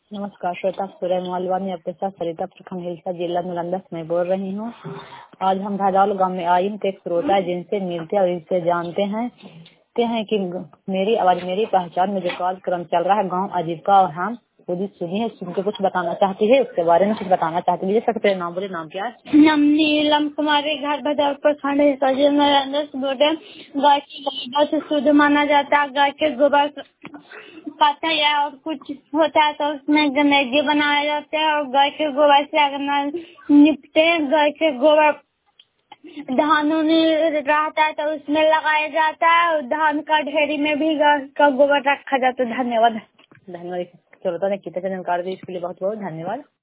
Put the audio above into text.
नमस्कार श्रोता, सूर्य मालवानी आपके साथ सरिता प्रखंड हिलसा जिला नालंदा से मैं बोल रही हूँ। आज हम धादावल गांव में आई हूँ। एक श्रोता है जिनसे मिलते और इनसे जानते हैं कि मेरी आवाज मेरी पहचान में जो कार्यक्रम चल रहा है गांव आजीविका और हम खुद सुनी है, सुन के कुछ बताना चाहती है, उसके बारे में कुछ बताना चाहती है। सकते नाम बोले, नाम क्या है? नाम नीलम कुमारी, घर बाजार प्रखंड हिलसा जिला नालंदा से बोल रहे हैं। गाय के गोबर से शुद्ध माना जाता है। गाय के गोबर पाता है और कुछ होता है तो उसमें गनेजे बनाए जाते हैं और गाय के गोबर से अगर निपटे हैं। गाय के गोबर धान रहता है तो उसमें लगाया जाता है। धान का ढेरी में भी गाय का गोबर रखा जाता है। धन्यवाद। धन्यवाद। श्रोता ने कितने जानकारी दी, इसके लिए बहुत बहुत धन्यवाद।